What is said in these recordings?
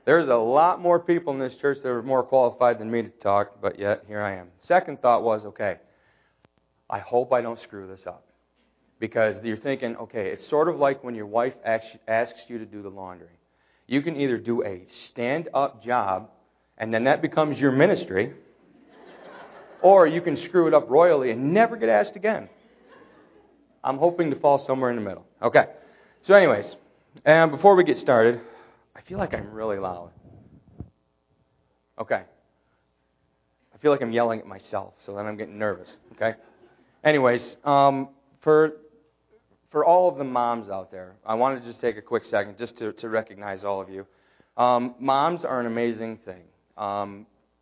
There's a lot more people in this church that are more qualified than me to talk, but yet here I am. Second thought was, okay, I hope I don't screw this up. Because you're thinking, okay, it's sort of like when your wife asks you to do the laundry. You can either do a stand-up job, and then that becomes your ministry, or you can screw it up royally and never get asked again. I'm hoping to fall somewhere in the middle. Okay. So anyways, before we get started, I feel like I'm really loud. Okay. I feel like I'm yelling at myself, so then I'm getting nervous. Okay. Anyways, for all of the moms out there, I wanted to just take a quick second just to recognize all of you. Moms are an amazing thing.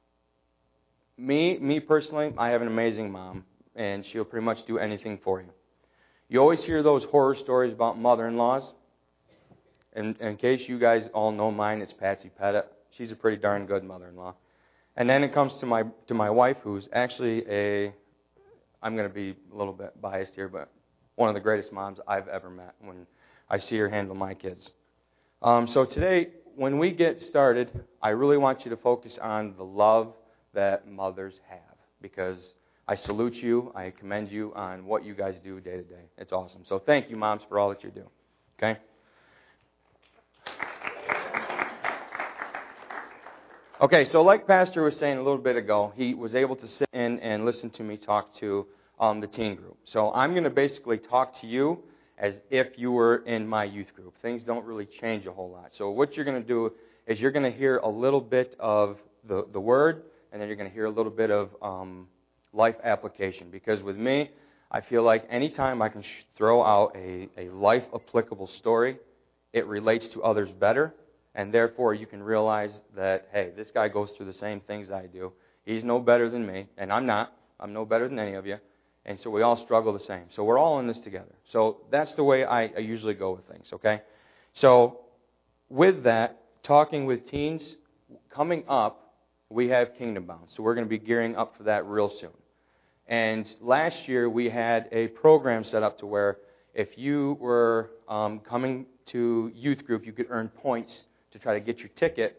Me personally, I have an amazing mom, and she'll pretty much do anything for you. You always hear those horror stories about mother-in-laws. In case you guys all know mine, it's Patsy Pettit. She's a pretty darn good mother-in-law. And then it comes to my wife, who's actually I'm going to be a little bit biased here, but one of the greatest moms I've ever met when I see her handle my kids. So today, when we get started, I really want you to focus on the love that mothers have, because I salute you, I commend you on what you guys do day to day. It's awesome. So thank you, moms, for all that you do. Okay? Okay, so like Pastor was saying a little bit ago, he was able to sit in and listen to me talk to the teen group. So I'm going to basically talk to you as if you were in my youth group. Things don't really change a whole lot. So what you're going to do is you're going to hear a little bit of the Word, and then you're going to hear a little bit of life application. Because with me, I feel like anytime I can throw out a life-applicable story, it relates to others better. And therefore, you can realize that, hey, this guy goes through the same things I do. He's no better than me, and I'm not. I'm no better than any of you. And so we all struggle the same. So we're all in this together. So that's the way I usually go with things, okay? So with that, talking with teens, coming up, we have Kingdom Bound. So we're going to be gearing up for that real soon. And last year, we had a program set up to where if you were coming to youth group, you could earn points to try to get your ticket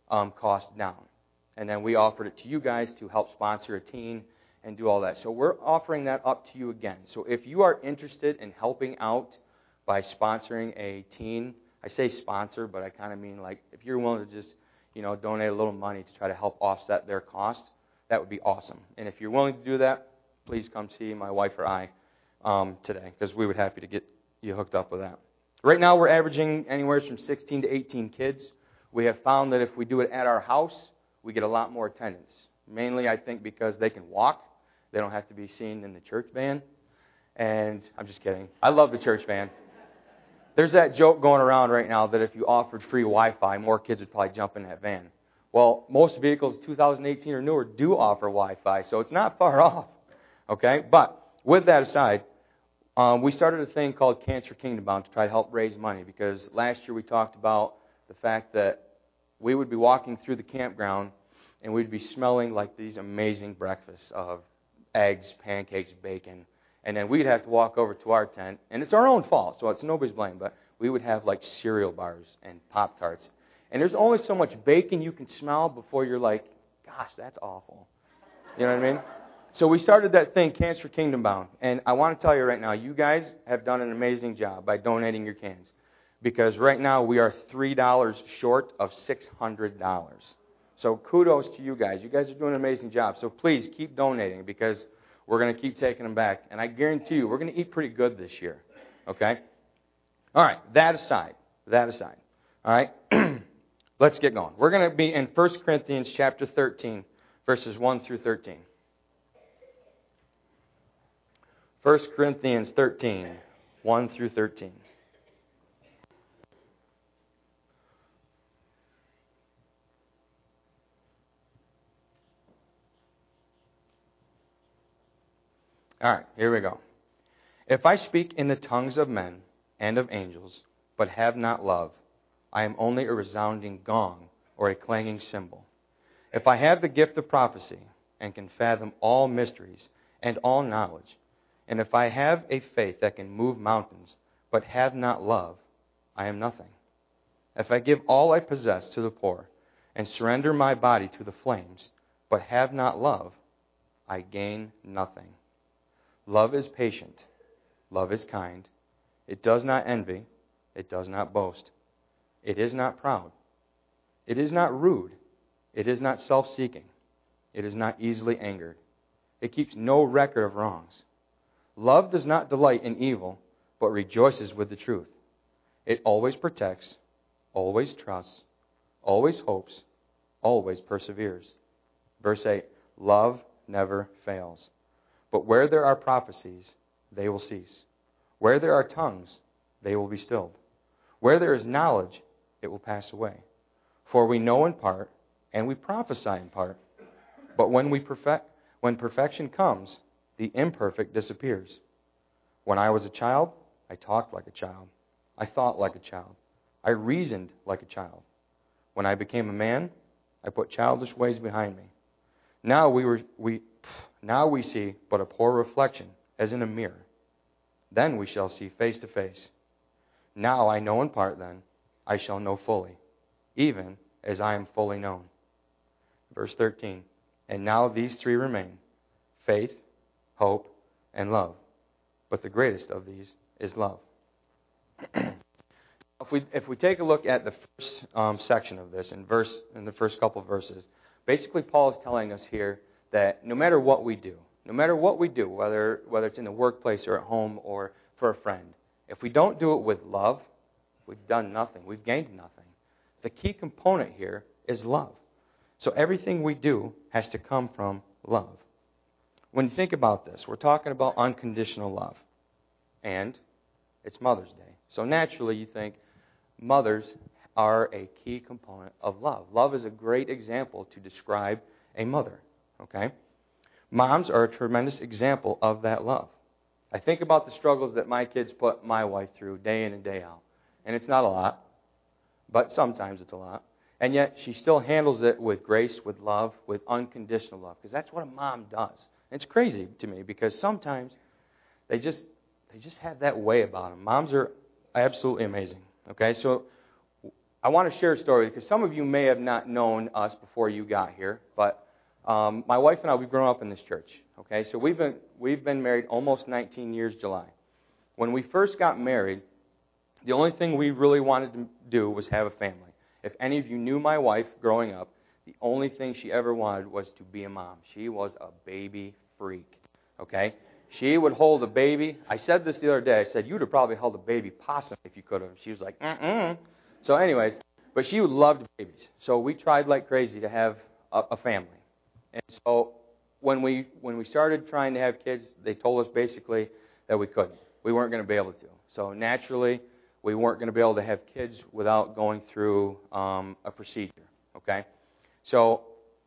cost down. And then we offered it to you guys to help sponsor a teen and do all that. So we're offering that up to you again. So if you are interested in helping out by sponsoring a teen, I say sponsor, but I kind of mean like if you're willing to just, donate a little money to try to help offset their cost, that would be awesome. And if you're willing to do that, please come see my wife or I today, because we would be happy to get you hooked up with that. Right now, we're averaging anywhere from 16 to 18 kids. We have found that if we do it at our house, we get a lot more attendance. Mainly, I think, because they can walk. They don't have to be seen in the church van. And I'm just kidding. I love the church van. There's that joke going around right now that if you offered free Wi-Fi, more kids would probably jump in that van. Well, most vehicles 2018 or newer do offer Wi-Fi, so it's not far off. Okay? But with that aside, we started a thing called Cancer Kingdom Bound to try to help raise money, because last year we talked about the fact that we would be walking through the campground and we'd be smelling like these amazing breakfasts of eggs, pancakes, bacon, and then we'd have to walk over to our tent, and it's our own fault, so it's nobody's blame, but we would have like cereal bars and Pop-Tarts, and there's only so much bacon you can smell before you're like, gosh, that's awful. You know what I mean? So we started that thing, Cancer Kingdom Bound. And I want to tell you right now, you guys have done an amazing job by donating your cans. Because right now we are $3 short of $600. So kudos to you guys. You guys are doing an amazing job. So please keep donating, because we're going to keep taking them back. And I guarantee you, we're going to eat pretty good this year. Okay? All right, that aside. All right? Let's get going. We're going to be in 1 Corinthians chapter 13, verses 1 through 13. 1 Corinthians 13, 1 through 13. All right, here we go. If I speak in the tongues of men and of angels, but have not love, I am only a resounding gong or a clanging cymbal. If I have the gift of prophecy and can fathom all mysteries and all knowledge, and if I have a faith that can move mountains, but have not love, I am nothing. If I give all I possess to the poor and surrender my body to the flames, but have not love, I gain nothing. Love is patient. Love is kind. It does not envy. It does not boast. It is not proud. It is not rude. It is not self-seeking. It is not easily angered. It keeps no record of wrongs. Love does not delight in evil, but rejoices with the truth. It always protects, always trusts, always hopes, always perseveres. Verse 8, love never fails. But where there are prophecies, they will cease. Where there are tongues, they will be stilled. Where there is knowledge, it will pass away. For we know in part, and we prophesy in part. But when perfection comes, the imperfect disappears. When I was a child, I talked like a child. I thought like a child. I reasoned like a child. When I became a man, I put childish ways behind me. Now we see but a poor reflection, as in a mirror. Then we shall see face to face. Now I know in part, then I shall know fully, even as I am fully known. Verse 13, and now these three remain, faith, hope, and love. But the greatest of these is love. If we take a look at the first section of this, in the first couple of verses, basically Paul is telling us here that no matter what we do, whether it's in the workplace or at home or for a friend, if we don't do it with love, we've done nothing. We've gained nothing. The key component here is love. So everything we do has to come from love. When you think about this, we're talking about unconditional love. And it's Mother's Day. So naturally you think mothers are a key component of love. Love is a great example to describe a mother. Okay? Moms are a tremendous example of that love. I think about the struggles that my kids put my wife through day in and day out. And it's not a lot, but sometimes it's a lot. And yet she still handles it with grace, with love, with unconditional love. Because that's what a mom does. And it's crazy to me because sometimes they just have that way about them. Moms are absolutely amazing. Okay, so I want to share a story because some of you may have not known us before you got here, but my wife and I, we've grown up in this church. Okay, so we've been married almost 19 years July. When we first got married, the only thing we really wanted to do was have a family. If any of you knew my wife growing up, the only thing she ever wanted was to be a mom. She was a baby freak. Okay? She would hold a baby. I said this the other day. I said, you would have probably held a baby possum if you could have. She was like, So anyways, but she loved babies. So we tried like crazy to have a family. And so when we started trying to have kids, they told us basically that we couldn't. We weren't going to be able to. So naturally, we weren't going to be able to have kids without going through a procedure. Okay? So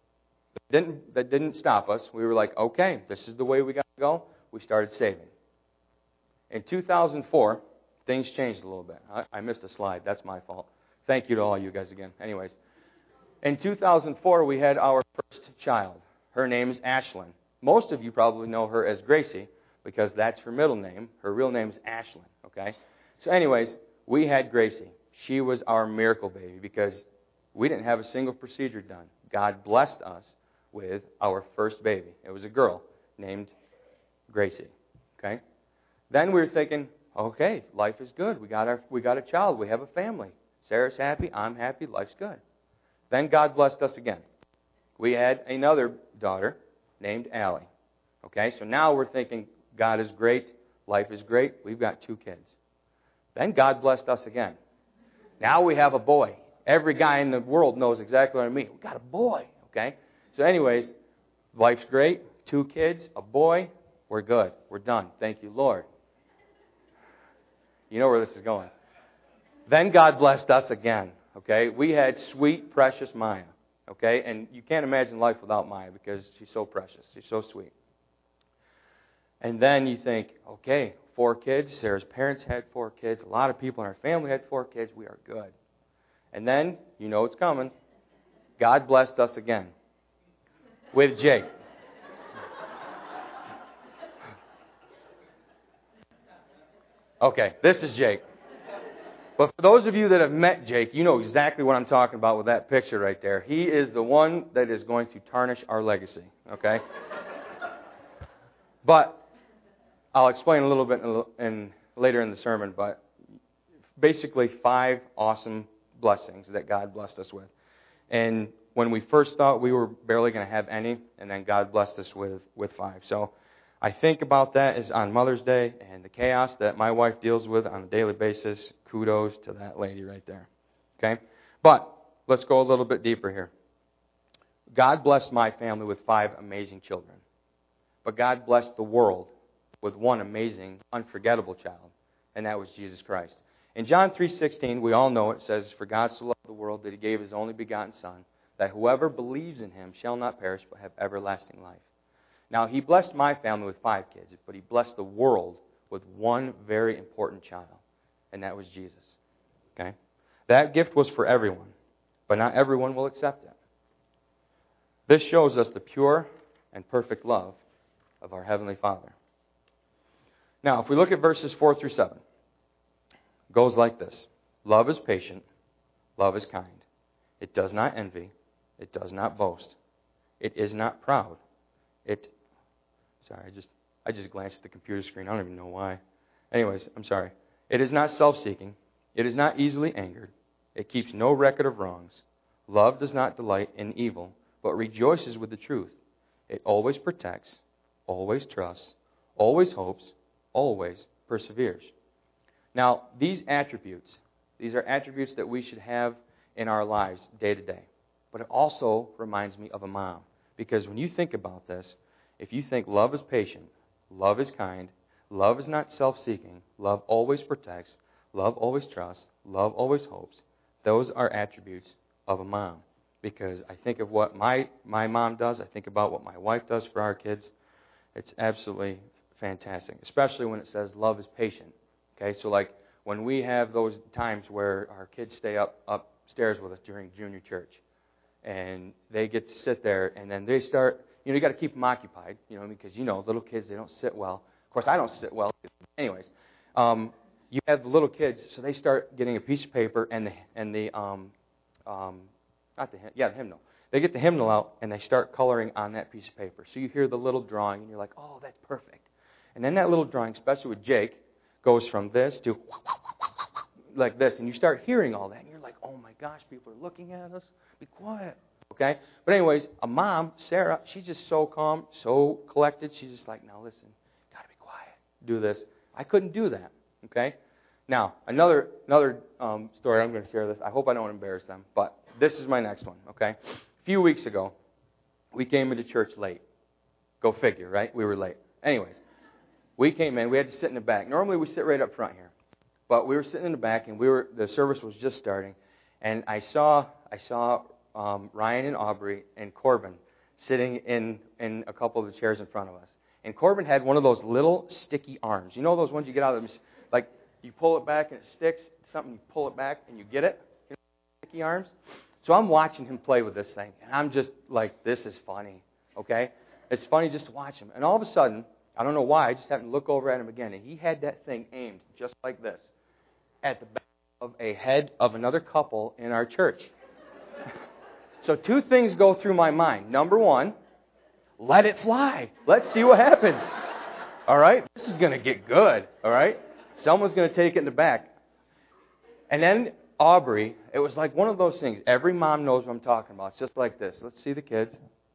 that didn't stop us. We were like, okay, this is the way we got to go. We started saving. In 2004, things changed a little bit. I missed a slide. That's my fault. Thank you to all you guys again. Anyways, in 2004, we had our first child. Her name is Ashlyn. Most of you probably know her as Gracie because that's her middle name. Her real name is Ashlyn. Okay? So anyways, we had Gracie. She was our miracle baby because we didn't have a single procedure done. God blessed us with our first baby. It was a girl named Gracie. Okay? Then we were thinking, okay, life is good. We got a child. We have a family. Sarah's happy. I'm happy. Life's good. Then God blessed us again. We had another daughter named Allie. Okay? So now we're thinking, God is great. Life is great. We've got 2 kids. Then God blessed us again. Now we have a boy. Every guy in the world knows exactly what I mean. We got a boy. Okay? So anyways, life's great. 2 kids, a boy. We're good. We're done. Thank you, Lord. You know where this is going. Then God blessed us again. Okay? We had sweet, precious Maya. Okay? And you can't imagine life without Maya because she's so precious. She's so sweet. And then you think, okay, 4 kids. Sarah's parents had 4 kids. A lot of people in our family had 4 kids. We are good. And then, you know it's coming. God blessed us again with Jake. Okay, this is Jake. But for those of you that have met Jake, you know exactly what I'm talking about with that picture right there. He is the one that is going to tarnish our legacy, okay? But I'll explain a little bit later in the sermon, but basically 5 awesome blessings that God blessed us with. And when we first thought we were barely going to have any, and then God blessed us with 5. So I think about that as on Mother's Day and the chaos that my wife deals with on a daily basis. Kudos to that lady right there. Okay? But let's go a little bit deeper here. God blessed my family with 5 amazing children. But God blessed the world with one amazing, unforgettable child, and that was Jesus Christ. In John 3:16, we all know it says, "For God so loved the world that He gave His only begotten Son, that whoever believes in Him shall not perish but have everlasting life." Now, He blessed my family with 5 kids, but He blessed the world with one very important child, and that was Jesus. Okay? That gift was for everyone, but not everyone will accept it. This shows us the pure and perfect love of our Heavenly Father. Now, if we look at verses 4 through 7, it goes like this. Love is patient. Love is kind. It does not envy. It does not boast. It is not proud. I just glanced at the computer screen. I don't even know why. Anyways, I'm sorry. It is not self-seeking. It is not easily angered. It keeps no record of wrongs. Love does not delight in evil, but rejoices with the truth. It always protects, always trusts, always hopes, always perseveres. Now, these are attributes that we should have in our lives day to day. But it also reminds me of a mom. Because when you think about this, if you think love is patient, love is kind, love is not self-seeking, love always protects, love always trusts, love always hopes, those are attributes of a mom. Because I think of what my mom does, I think about what my wife does for our kids. It's absolutely fantastic, especially when it says love is patient. Okay, so like when we have those times where our kids stay upstairs with us during junior church, and they get to sit there, and then they start, you got to keep them occupied, because little kids, they don't sit well. Of course, I don't sit well. Anyways, you have the little kids, so they start getting a piece of paper and the hymnal. They get the hymnal out, and they start coloring on that piece of paper. So you hear the little drawing, and you're like, oh, that's perfect. And then that little drawing, especially with Jake, goes from this to like this, and you start hearing all that, and you're like, oh my gosh, people are looking at us. Be quiet. Okay? But anyways, a mom, Sarah, she's just so calm, so collected. She's just like, now listen, got to be quiet. Do this. I couldn't do that. Okay? Now, another story, I'm going to share this. I hope I don't embarrass them, but this is my next one. Okay? A few weeks ago, we came into church late. Go figure, right? We were late. Anyways, we came in. We had to sit in the back. Normally, we sit right up front here. But we were sitting in the back, and the service was just starting. And I saw Ryan and Aubrey and Corbin sitting in a couple of the chairs in front of us. And Corbin had one of those little sticky arms. You know those ones you get out of them? Like, you pull it back and it sticks. Something, you pull it back and you get it. Sticky arms. So I'm watching him play with this thing. And I'm just like, this is funny. Okay? It's funny just to watch him. And all of a sudden, I don't know why, I just happened to look over at him again. And he had that thing aimed just like this at the back of a head of another couple in our church. So 2 things go through my mind. Number 1, let it fly. Let's see what happens. All right? This is going to get good. All right? Someone's going to take it in the back. And then Aubrey, it was like one of those things. Every mom knows what I'm talking about. It's just like this. Let's see the kids.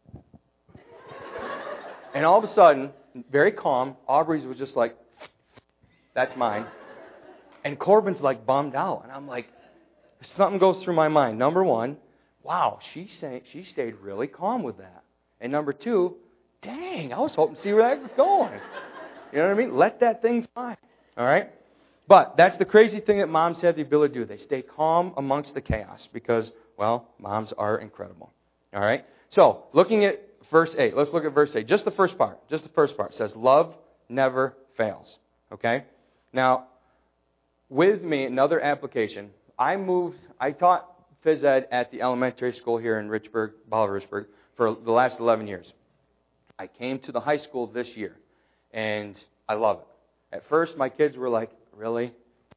And all of a sudden, very calm, Aubrey's was just like, that's mine. And Corbin's like bummed out. And I'm like, something goes through my mind. Number 1, wow, she stayed really calm with that. And number 2, dang, I was hoping to see where that was going. You know what I mean? Let that thing fly. All right? But that's the crazy thing that moms have the ability to do. They stay calm amongst the chaos because, well, moms are incredible. All right? So, looking at verse 8. Let's look at verse 8. Just the first part. It says, love never fails. Okay? Now, with me, another application. I taught phys ed at the elementary school here in Bolivar-Richburg, for the last 11 years. I came to the high school this year, and I love it. At first, my kids were like, really?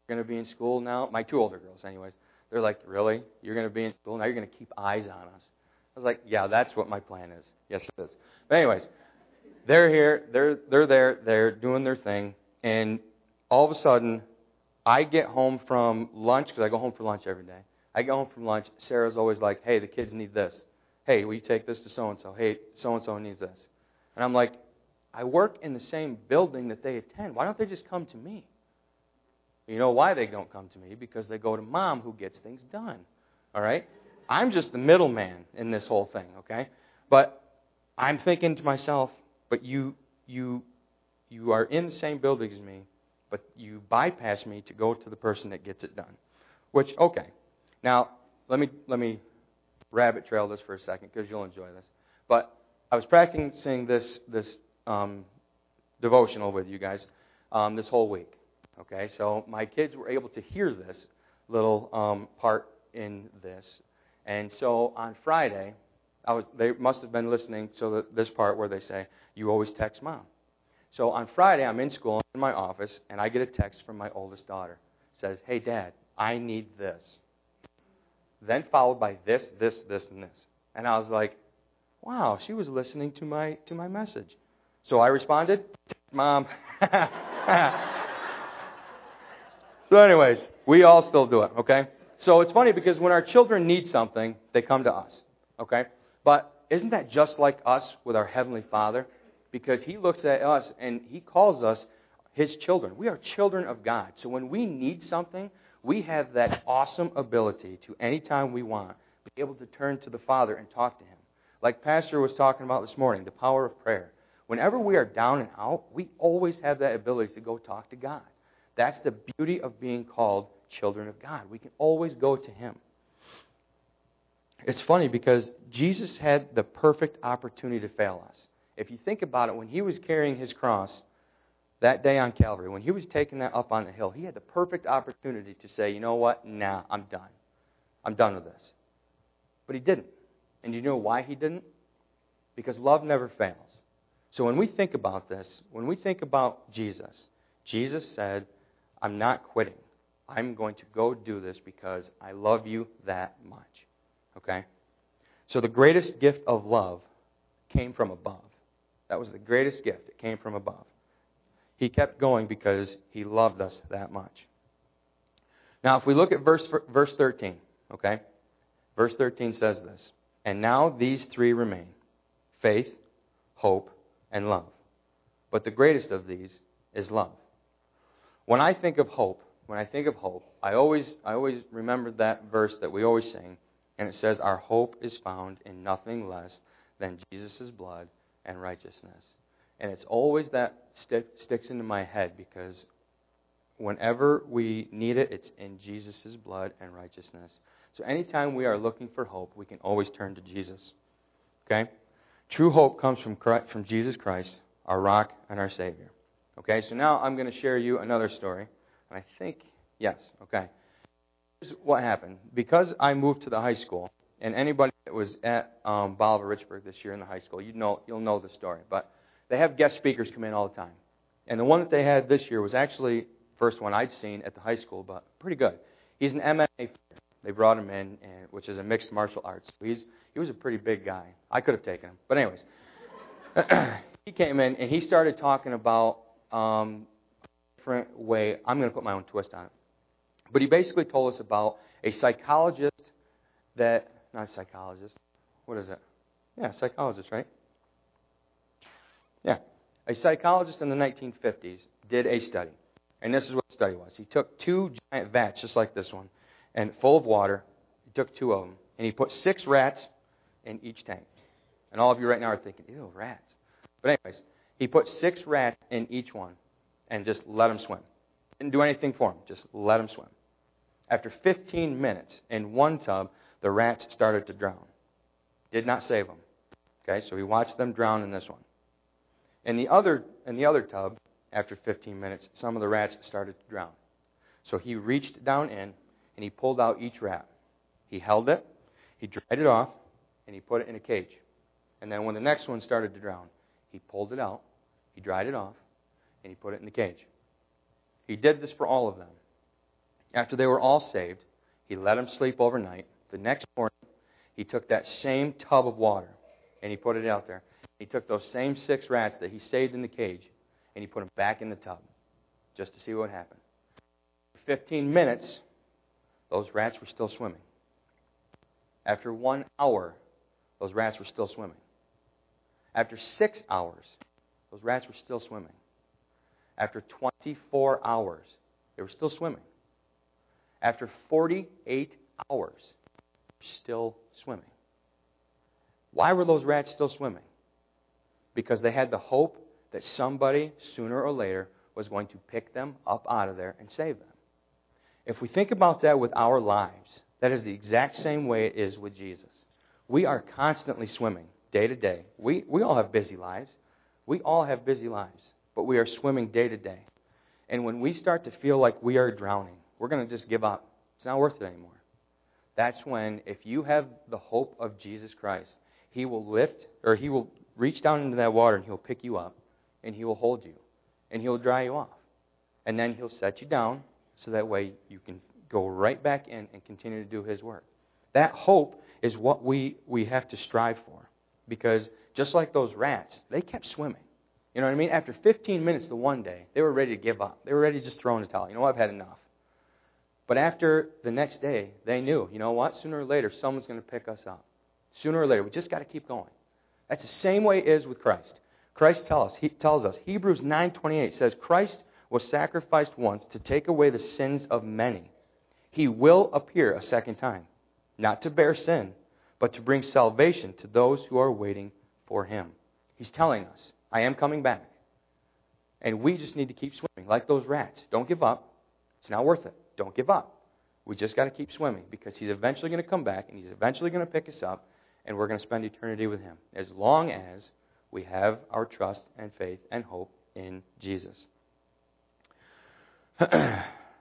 You're going to be in school now? My 2 older girls, anyways. They're like, really? You're going to be in school? Now you're going to keep eyes on us. I was like, yeah, that's what my plan is. Yes, it is. But anyways, they're here. They're there. They're doing their thing. And all of a sudden, I get home from lunch, because I go home for lunch every day. I get home from lunch. Sarah's always like, hey, the kids need this. Hey, will you take this to so-and-so? Hey, so-and-so needs this. And I'm like, I work in the same building that they attend. Why don't they just come to me? You know why they don't come to me? Because they go to Mom, who gets things done. All right? I'm just the middleman in this whole thing, okay? But I'm thinking to myself, but you are in the same building as me, but you bypass me to go to the person that gets it done. Which, okay. Now, let me rabbit trail this for a second, because you'll enjoy this. But I was practicing this devotional with you guys this whole week. Okay, so my kids were able to hear this little part in this. And so on Friday, they must have been listening to this part where they say, you always text Mom. So on Friday, I'm in school, in my office, and I get a text from my oldest daughter. It says, hey, Dad, I need this. Then followed by this, and this. And I was like, wow, she was listening to my message. So I responded, Mom. So anyways, we all still do it, okay? So it's funny because when our children need something, they come to us, okay? But isn't that just like us with our Heavenly Father? Because He looks at us and He calls us His children. We are children of God. So when we need something, we have that awesome ability to, anytime we want, be able to turn to the Father and talk to Him. Like Pastor was talking about this morning, the power of prayer. Whenever we are down and out, we always have that ability to go talk to God. That's the beauty of being called children of God. We can always go to Him. It's funny because Jesus had the perfect opportunity to fail us. If you think about it, when He was carrying His cross that day on Calvary, when He was taking that up on the hill, He had the perfect opportunity to say, you know what, nah, I'm done. I'm done with this. But He didn't. And you know why He didn't? Because love never fails. So when we think about this, when we think about Jesus, Jesus said, I'm not quitting. I'm going to go do this because I love you that much. Okay? So the greatest gift of love came from above. That was the greatest gift. It came from above. He kept going because He loved us that much. Now, if we look at verse 13, okay? Verse 13 says this, and now these 3 remain, faith, hope, and love. But the greatest of these is love. When I think of hope, I always remember that verse that we always sing, and it says, our hope is found in nothing less than Jesus' blood and righteousness. And it's always that sticks into my head because whenever we need it, it's in Jesus' blood and righteousness. So anytime we are looking for hope, we can always turn to Jesus. Okay? True hope comes from Jesus Christ, our rock and our Savior. Okay, so now I'm going to share you another story. And I think, yes, okay. Here's what happened. Because I moved to the high school, and anybody that was at Bolivar Richburg this year in the high school, you'll know the story. But they have guest speakers come in all the time. And the one that they had this year was actually the first one I'd seen at the high school, but pretty good. He's an MMA fighter. They brought him in, which is a mixed martial arts. So he was a pretty big guy. I could have taken him. But anyways, he came in, and he started talking about different way. I'm going to put my own twist on it. But he basically told us about a psychologist not a psychologist. What is it? Yeah, psychologist, right? Yeah. A psychologist in the 1950s did a study. And this is what the study was. He took 2 giant vats, just like this one, and full of water. He took 2 of them. And he put 6 rats in each tank. And all of you right now are thinking, ew, rats. But anyways, he put 6 rats in each one and just let them swim. Didn't do anything for them. Just let them swim. After 15 minutes in one tub, the rats started to drown. Did not save them. Okay, so he watched them drown in this one. In the other tub, after 15 minutes, some of the rats started to drown. So he reached down in and he pulled out each rat. He held it, he dried it off, and he put it in a cage. And then when the next one started to drown, he pulled it out, he dried it off, and he put it in the cage. He did this for all of them. After they were all saved, he let them sleep overnight. The next morning, he took that same tub of water and he put it out there. He took those same 6 rats that he saved in the cage and he put them back in the tub just to see what happened. For 15 minutes, those rats were still swimming. After 1 hour, those rats were still swimming. After 6 hours, those rats were still swimming. After 24 hours, they were still swimming. After 48 hours, they were still swimming. Why were those rats still swimming? Because they had the hope that somebody, sooner or later, was going to pick them up out of there and save them. If we think about that with our lives, that is the exact same way it is with Jesus. We are constantly swimming, day to day. We all have busy lives. We all have busy lives, but we are swimming day to day. And when we start to feel like we are drowning, we're going to just give up. It's not worth it anymore. That's when, if you have the hope of Jesus Christ, He will reach down into that water and He'll pick you up and He will hold you and He'll dry you off. And then He'll set you down so that way you can go right back in and continue to do His work. That hope is what we have to strive for. Because just like those rats, they kept swimming. You know what I mean? After 15 minutes the one day, they were ready to give up. They were ready to just throw in the towel. You know what? I've had enough. But after the next day, they knew, you know what? Sooner or later, someone's going to pick us up. Sooner or later, we just got to keep going. That's the same way it is with Christ. Christ tells us, Hebrews 9:28 says, Christ was sacrificed once to take away the sins of many. He will appear a second time, not to bear sin, but to bring salvation to those who are waiting for Him. He's telling us, I am coming back. And we just need to keep swimming like those rats. Don't give up. It's not worth it. Don't give up. We just got to keep swimming because He's eventually going to come back and He's eventually going to pick us up and we're going to spend eternity with Him as long as we have our trust and faith and hope in Jesus. Okay,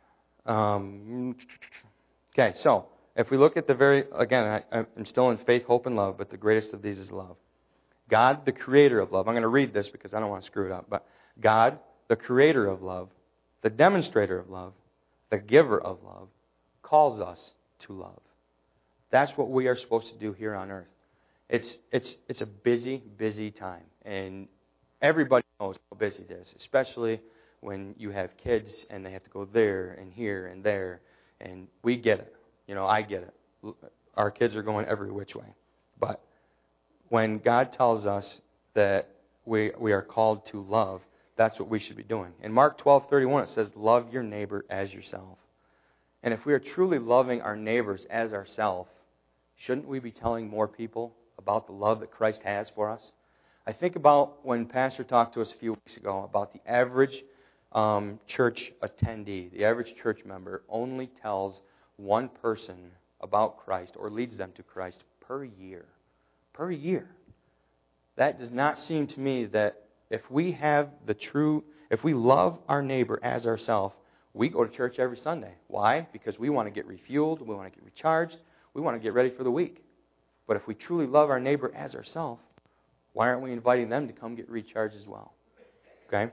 so if we look at I'm still in faith, hope, and love, but the greatest of these is love. God, the creator of love. I'm going to read this because I don't want to screw it up. But God, the creator of love, the demonstrator of love, the giver of love, calls us to love. That's what we are supposed to do here on earth. It's a busy, busy time. And everybody knows how busy it is, especially when you have kids and they have to go there and here and there. And we get it. You know, I get it. Our kids are going every which way. But when God tells us that we are called to love, that's what we should be doing. In Mark 12:31, it says, love your neighbor as yourself. And if we are truly loving our neighbors as ourselves, shouldn't we be telling more people about the love that Christ has for us? I think about when Pastor talked to us a few weeks ago about the average church attendee, the average church member only tells one person about Christ or leads them to Christ per year. Per year. That does not seem to me that if we love our neighbor as ourselves, we go to church every Sunday. Why? Because we want to get refueled, we want to get recharged, we want to get ready for the week. But if we truly love our neighbor as ourselves, why aren't we inviting them to come get recharged as well? Okay?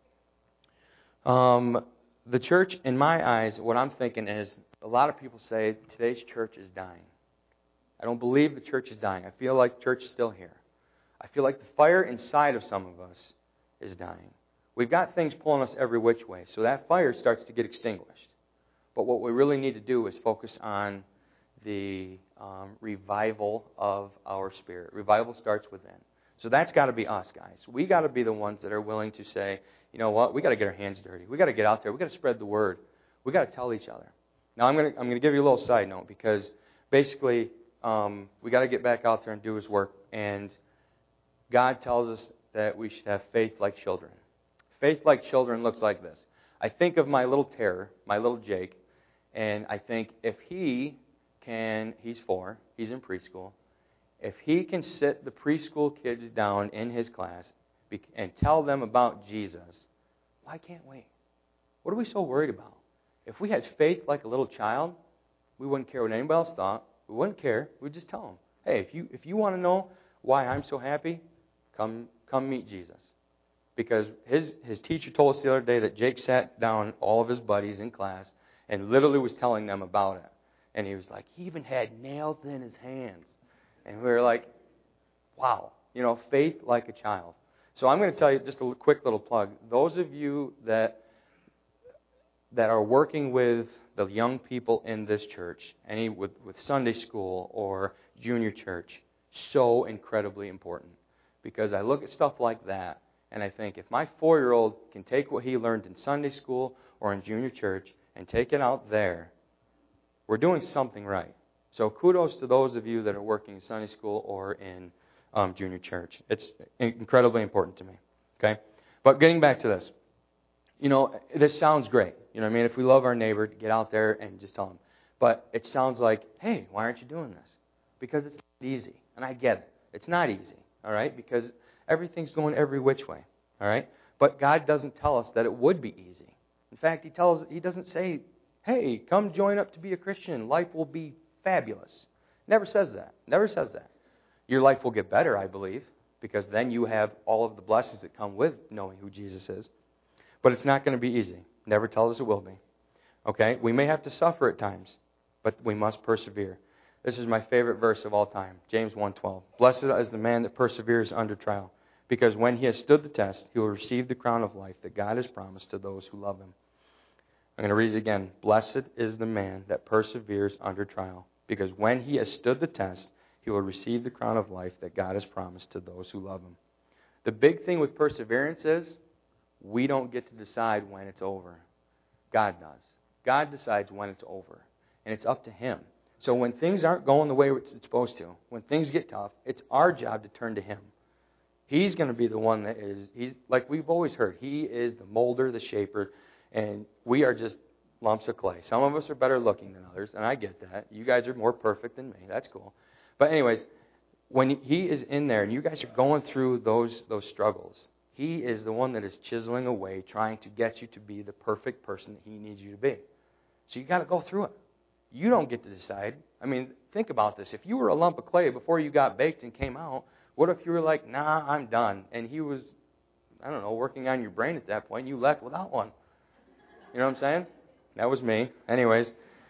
The church, in my eyes, what I'm thinking is, a lot of people say today's church is dying. I don't believe the church is dying. I feel like the church is still here. I feel like the fire inside of some of us is dying. We've got things pulling us every which way, so that fire starts to get extinguished. But what we really need to do is focus on the revival of our spirit. Revival starts within. So that's got to be us, guys. We got to be the ones that are willing to say, you know what, we got to get our hands dirty. We got to get out there. We got to spread the word. We got to tell each other. Now I'm going to give you a little side note because basically we got to get back out there and do His work. And God tells us that we should have faith like children. Faith like children looks like this. I think of my little terror, my little Jake, and I think if he's 4, he's in preschool. If he can sit the preschool kids down in his class and tell them about Jesus, why can't we? What are we so worried about? If we had faith like a little child, we wouldn't care what anybody else thought. We wouldn't care. We'd just tell them, hey, if you want to know why I'm so happy, come meet Jesus. Because his teacher told us the other day that Jake sat down all of his buddies in class and literally was telling them about it. And he was like, he even had nails in his hands. And we were like, wow, faith like a child. So I'm going to tell you just a quick little plug. Those of you that are working with the young people in this church, with Sunday school or junior church, so incredibly important. Because I look at stuff like that, and I think, if my 4-year-old can take what he learned in Sunday school or in junior church and take it out there, we're doing something right. So kudos to those of you that are working in Sunday school or in junior church. It's incredibly important to me. Okay? But getting back to this. This sounds great. If we love our neighbor, to get out there and just tell them. But it sounds like, hey, why aren't you doing this? Because it's not easy. And I get it. It's not easy. All right? Because everything's going every which way. All right? But God doesn't tell us that it would be easy. In fact, He doesn't say, hey, come join up to be a Christian. Life will be fabulous. Never says that. Never says that. Your life will get better, I believe, because then you have all of the blessings that come with knowing who Jesus is. But it's not going to be easy. Never tells us it will be. Okay? We may have to suffer at times, but we must persevere. This is my favorite verse of all time, James 1:12. Blessed is the man that perseveres under trial, because when he has stood the test, he will receive the crown of life that God has promised to those who love him. I'm going to read it again. Blessed is the man that perseveres under trial, because when he has stood the test, he will receive the crown of life that God has promised to those who love him. The big thing with perseverance is we don't get to decide when it's over. God does. God decides when it's over, and it's up to Him. So when things aren't going the way it's supposed to, when things get tough, it's our job to turn to Him. He's going to be the one that he's like we've always heard, He is the molder, the shaper, and we are just lumps of clay. Some of us are better looking than others, and I get that. You guys are more perfect than me. That's cool. But anyways, when He is in there and you guys are going through those struggles, He is the one that is chiseling away, trying to get you to be the perfect person that He needs you to be. So you got to go through it. You don't get to decide. I mean, think about this. If you were a lump of clay before you got baked and came out, what if you were like, nah, I'm done, and He was, I don't know, working on your brain at that point, and you left without one? You know what I'm saying? That was me. Anyways.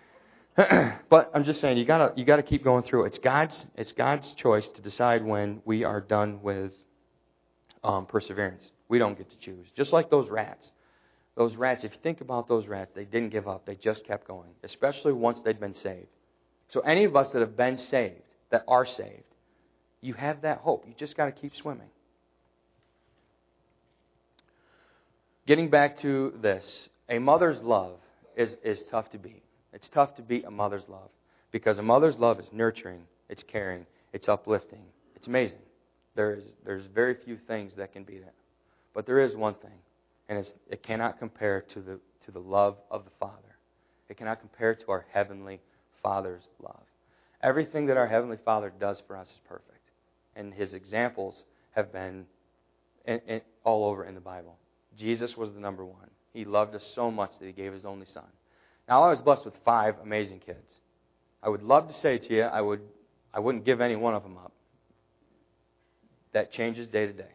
But I'm just saying, you gotta keep going through it. It's God's choice to decide when we are done with perseverance. We don't get to choose. Just like those rats. Those rats, if you think about those rats, they didn't give up. They just kept going, especially once they'd been saved. So any of us that have been saved, that are saved, you have that hope. You just got to keep swimming. Getting back to this, a mother's love is tough to beat. It's tough to beat a mother's love because a mother's love is nurturing, it's caring, it's uplifting. It's amazing. There's very few things that can beat it. But there is one thing, and it cannot compare to the love of the Father. It cannot compare to our Heavenly Father's love. Everything that our Heavenly Father does for us is perfect. And His examples have been all over in the Bible. Jesus was the number one. He loved us so much that He gave His only Son. Now, I was blessed with 5 amazing kids. I would love to say to you, I wouldn't give any one of them up. That changes day to day.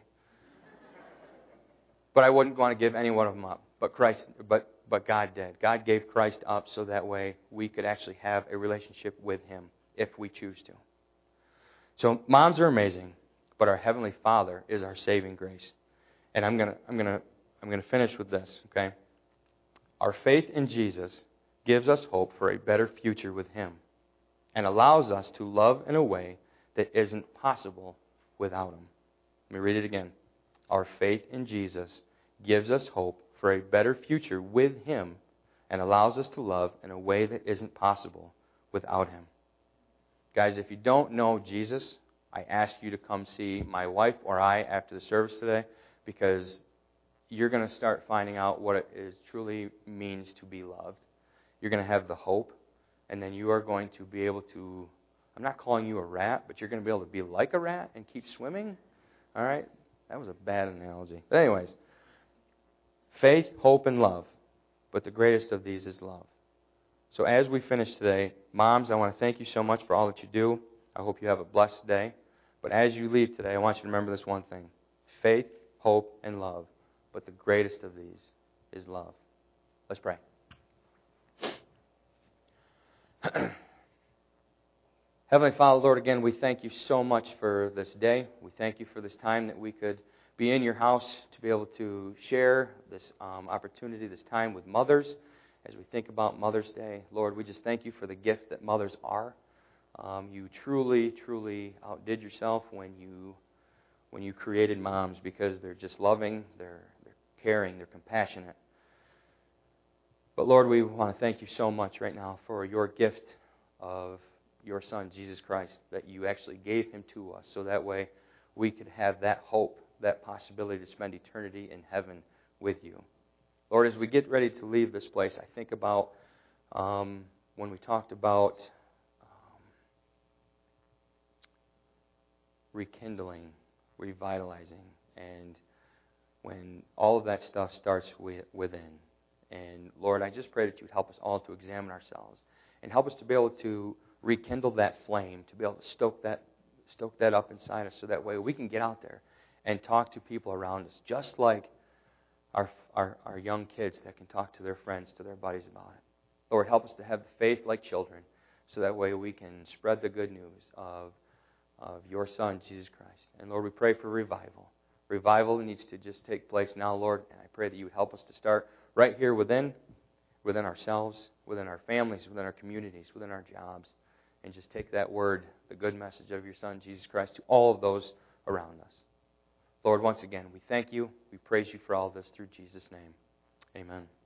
But I wouldn't want to give any one of them up. But God did. God gave Christ up so that way we could actually have a relationship with Him if we choose to. So moms are amazing, but our Heavenly Father is our saving grace. And I'm gonna finish with this. Okay, our faith in Jesus gives us hope for a better future with Him, and allows us to love in a way that isn't possible without Him. Let me read it again. Our faith in Jesus gives us hope for a better future with Him and allows us to love in a way that isn't possible without Him. Guys, if you don't know Jesus, I ask you to come see my wife or I after the service today, because you're going to start finding out what it truly means to be loved. You're going to have the hope, and then you are going to be able to, I'm not calling you a rat, but you're going to be able to be like a rat and keep swimming. All right? That was a bad analogy. But anyways, faith, hope, and love. But the greatest of these is love. So as we finish today, moms, I want to thank you so much for all that you do. I hope you have a blessed day. But as you leave today, I want you to remember this one thing. Faith, hope, and love. But the greatest of these is love. Let's pray. Heavenly Father, Lord, again, we thank you so much for this day. We thank you for this time that we could be in your house to be able to share this opportunity, this time with mothers. As we think about Mother's Day, Lord, we just thank you for the gift that mothers are. You truly, truly outdid yourself when you created moms, because they're just loving, they're caring, they're compassionate. But Lord, we want to thank you so much right now for your gift of your Son, Jesus Christ, that you actually gave him to us, so that way we could have that hope, that possibility to spend eternity in heaven with you. Lord, as we get ready to leave this place, I think about when we talked about rekindling, revitalizing, and when all of that stuff starts within. And Lord, I just pray that you would help us all to examine ourselves and help us to be able to rekindle that flame, to be able to stoke that up inside us, so that way we can get out there and talk to people around us, just like our young kids that can talk to their friends, to their buddies about it. Lord, help us to have faith like children, so that way we can spread the good news of your Son, Jesus Christ. And Lord, we pray for revival. Revival needs to just take place now, Lord, and I pray that you would help us to start right here within ourselves, within our families, within our communities, within our jobs, and just take that word, the good message of your Son, Jesus Christ, to all of those around us. Lord, once again, we thank you. We praise you for all this through Jesus' name. Amen.